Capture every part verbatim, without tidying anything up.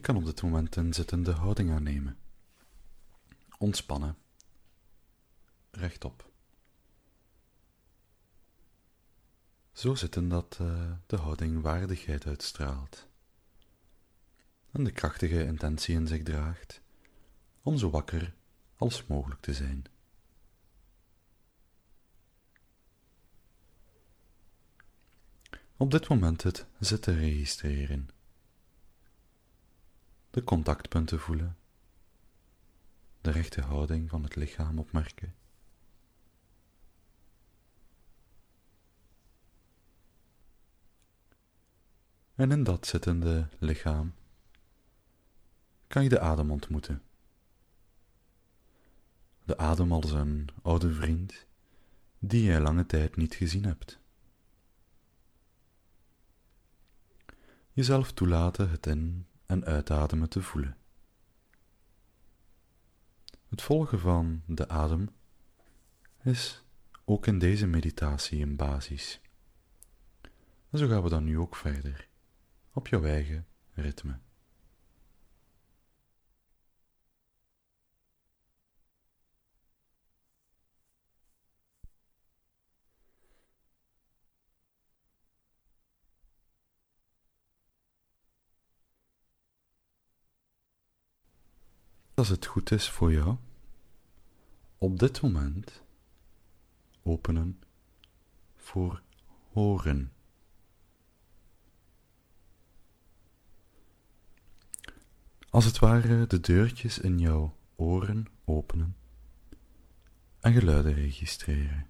kan op dit moment een zittende houding aannemen. Ontspannen. Rechtop. Zo zitten dat uh, de houding waardigheid uitstraalt. En de krachtige intentie in zich draagt om zo wakker als mogelijk te zijn. Op dit moment het zitten registreren. De contactpunten voelen. De rechte houding van het lichaam opmerken. En in dat zittende lichaam kan je de adem ontmoeten. De adem als een oude vriend die je lange tijd niet gezien hebt. Jezelf toelaten het in- en uitademen te voelen. Het volgen van de adem is ook in deze meditatie een basis. En zo gaan we dan nu ook verder, op jouw eigen ritme. Als het goed is voor jou, op dit moment openen voor horen. Als het ware de deurtjes in jouw oren openen en geluiden registreren.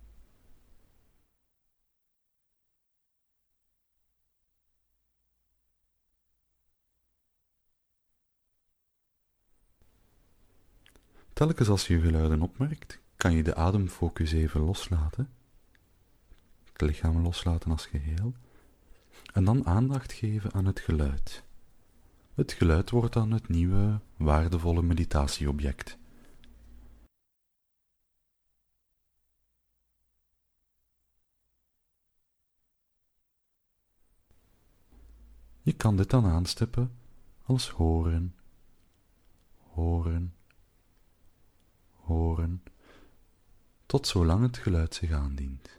Telkens als je geluiden opmerkt, kan je de ademfocus even loslaten, het lichaam loslaten als geheel, en dan aandacht geven aan het geluid. Het geluid wordt dan het nieuwe, waardevolle meditatieobject. Je kan dit dan aanstippen als horen, horen, horen, tot zolang het geluid zich aandient.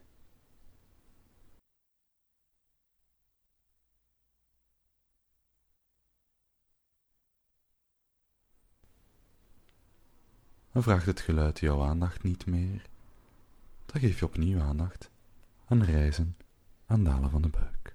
En vraagt het geluid jouw aandacht niet meer, dan geef je opnieuw aandacht aan rijzen en dalen van de buik.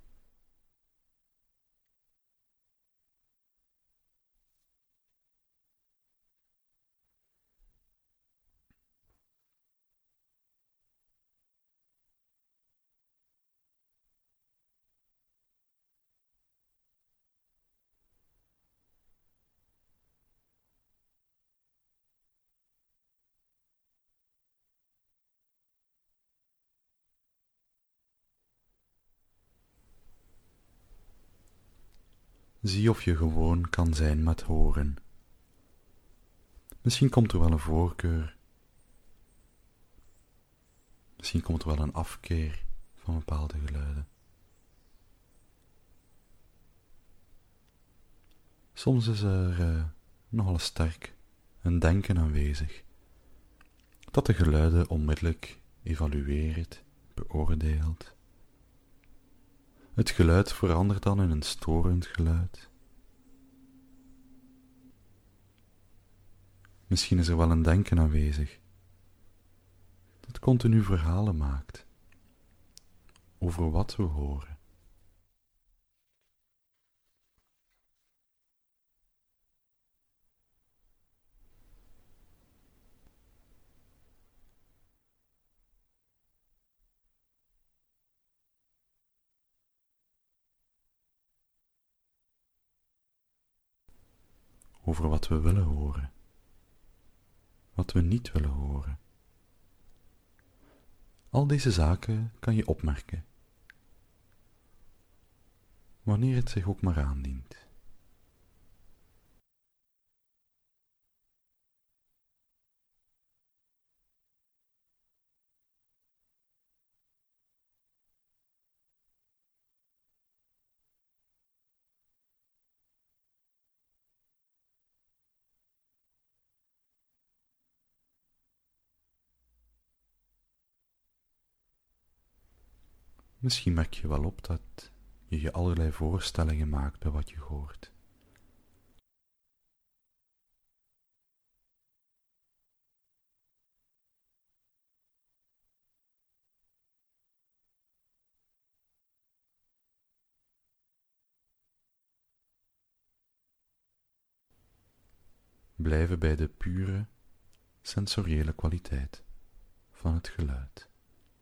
Zie of je gewoon kan zijn met horen. Misschien komt er wel een voorkeur. Misschien komt er wel een afkeer van bepaalde geluiden. Soms is er uh, nogal sterk een denken aanwezig, dat de geluiden onmiddellijk evalueert, beoordeelt. Het geluid verandert dan in een storend geluid. Misschien is er wel een denken aanwezig, dat continu verhalen maakt over wat we horen. Over wat we willen horen, wat we niet willen horen. Al deze zaken kan je opmerken, wanneer het zich ook maar aandient. Misschien merk je wel op dat je je allerlei voorstellingen maakt bij wat je hoort. Blijven bij de pure, sensoriële kwaliteit van het geluid.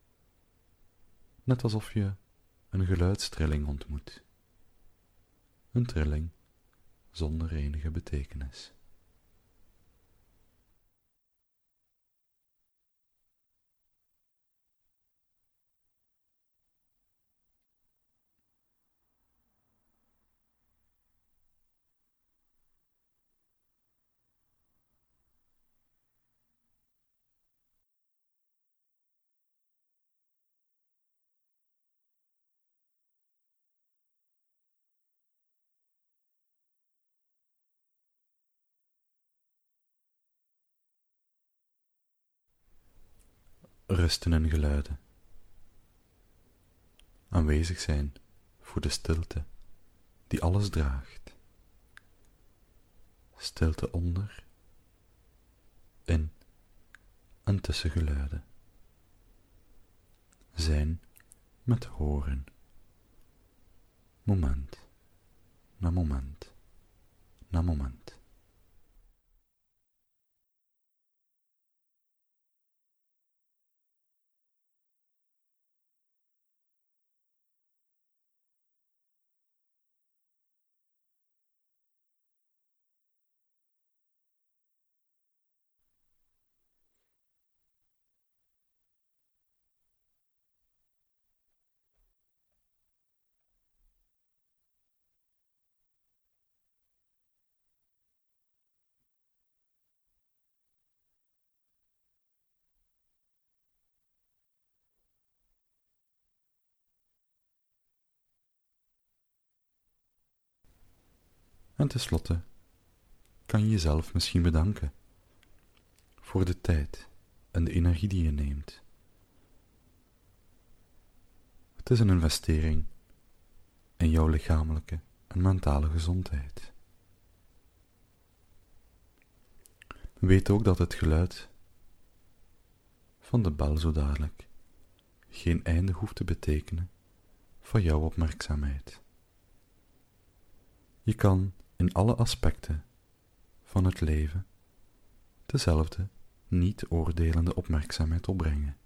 Net alsof je een geluidstrilling ontmoet. Een trilling zonder enige betekenis. Rusten in geluiden. Aanwezig zijn voor de stilte die alles draagt. Stilte onder, in en tussen geluiden. Zijn met horen. Moment na moment na moment. En tenslotte kan je jezelf misschien bedanken voor de tijd en de energie die je neemt. Het is een investering in jouw lichamelijke en mentale gezondheid. Weet ook dat het geluid van de bel zo dadelijk geen einde hoeft te betekenen van jouw opmerkzaamheid. Je kan in alle aspecten van het leven dezelfde niet oordelende opmerkzaamheid opbrengen.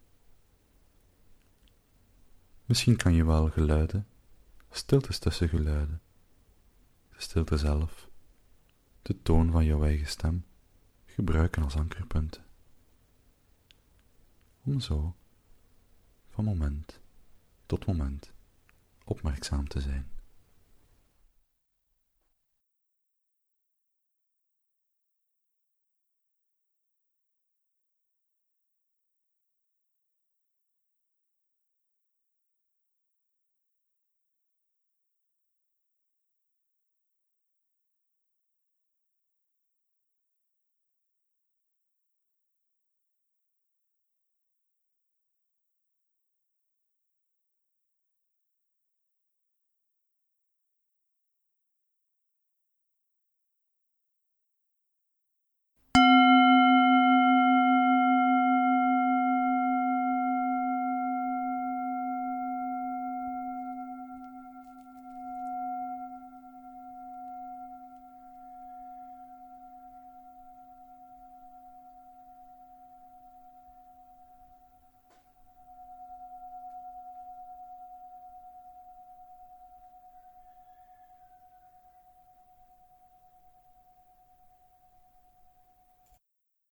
Misschien kan je wel geluiden, stiltes tussen geluiden, de stilte zelf, de toon van jouw eigen stem gebruiken als ankerpunten. Om zo van moment tot moment opmerkzaam te zijn.